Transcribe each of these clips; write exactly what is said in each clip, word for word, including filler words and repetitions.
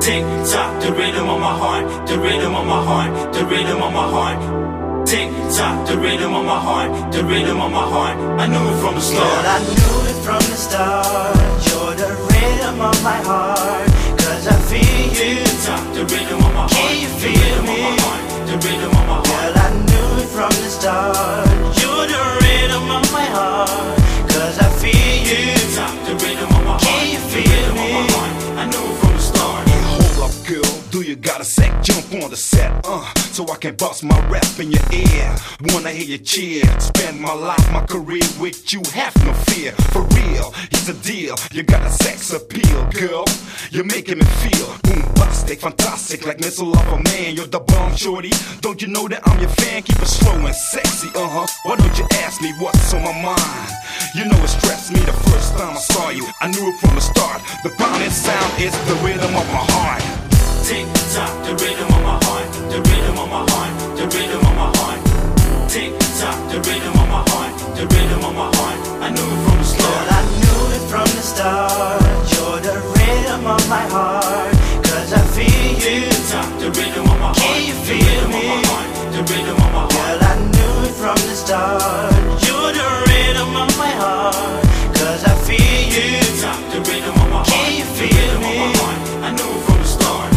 Tick tock, the rhythm of my heart, the rhythm of my heart, the rhythm of my heart. Tick tock, the rhythm of my heart, the rhythm of my heart. I knew it from the start. Girl, I knew it from the start. You're the rhythm of my heart. Cause I feel you. Tick tock, the rhythm of my heart. Can you feel me? The rhythm of my heart. Girl, I knew it from the start. You're the rhythm of my heart. Cause I feel you. Tick tock, the rhythm of my heart. Can you feel me? I knew it from the start. Hold up, girl, do you got a sec? Jump on the set, uh, so I can bust my rap in your ear. Wanna hear you cheer? Spend my life, my career with you, have no fear. For real, here's the deal. You got a sex appeal, girl. You're making me feel bombastic, fantastic, like missile of a man. You're the bomb, shorty. Don't you know that I'm your fan? Keep it slow and sexy, uh huh. Why don't you ask me what's on my mind? You know it stressed me the first time I saw you. I knew it from the start. The pounding sound is the rhythm of my heart. Tick tock, the rhythm of my heart, the rhythm of my heart, the rhythm of my heart. Tick tock, the rhythm of my heart, the rhythm of my heart. I knew it from the start. Girl, I knew it from the start. You're the rhythm of my heart. Cause I feel you. Tick tock, the rhythm of my heart. Can you feel me? The rhythm of my heart. Girl, I knew it from the start. You're the rhythm of my heart. Cause I feel you. Tick tock, the rhythm of my heart. Can you feel me? I knew it from the start.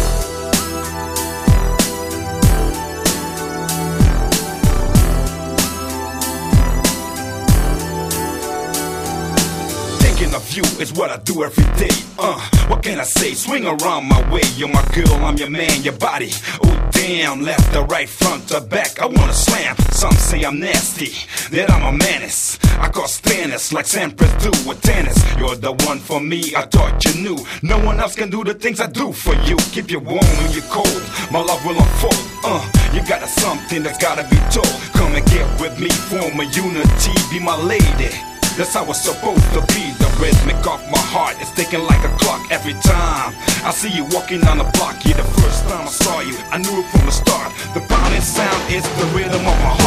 Thinking of you is what I do every day. Uh, what can I say? Swing around my way. You're my girl, I'm your man, your body. Oh damn, left to right, front to back. I wanna slam. Some say I'm nasty, that I'm a menace. I cause tennis like Sampras do with tennis. You're the one for me, I thought you knew. No one else can do the things I do for you. Keep you warm when you're cold. My love will unfold. Uh, you got a something that's gotta be told. Come and get with me, form a unity, be my lady. That's how it's supposed to be. The rhythmic of my heart is ticking like a clock every time I see you walking on the block. Yeah, the first time I saw you, I knew it from the start. The pounding sound is the rhythm of my heart.